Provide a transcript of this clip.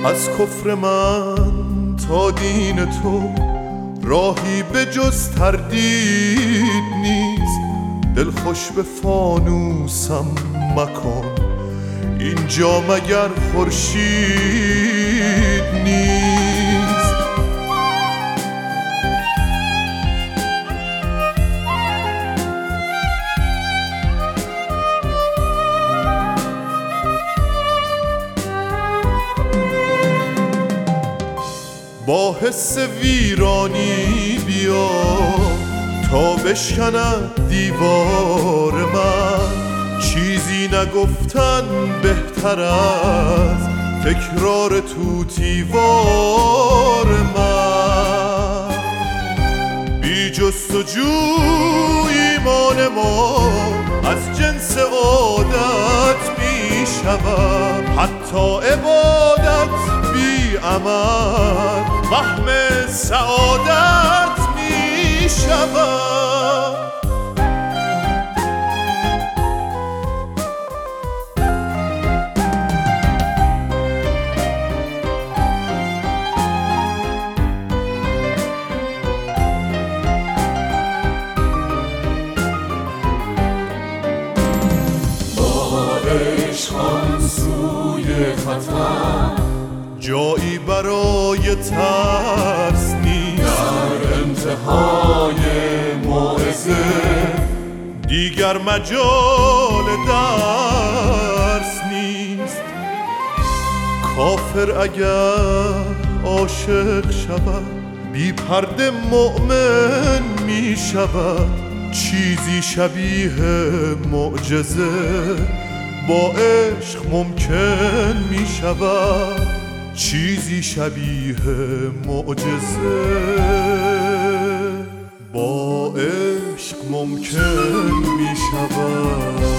از کفر من تا دین تو راهی به جز تردید نیست. دل خوش به فانوسم مکن، اینجا مگر خورشید نیست؟ با حس ویرانی بیا تا بشکند دیوار من. چیزی نگفتن بهتر از تکرار طوطیوار من. بی جستجو ایمان ما از جنس عادت می شود. حتی عبادت بی عمل وهم سعادت می شود. عشقان سوی خطر جایی برای ترس نیست. در انتهای موعظه دیگر مجال درس نیست. کافر اگر عاشق شود بی پرده مؤمن می شود. چیزی شبیه معجزه با عشق ممکن می شود. چیزی شبیه معجزه با عشق ممکن می شود.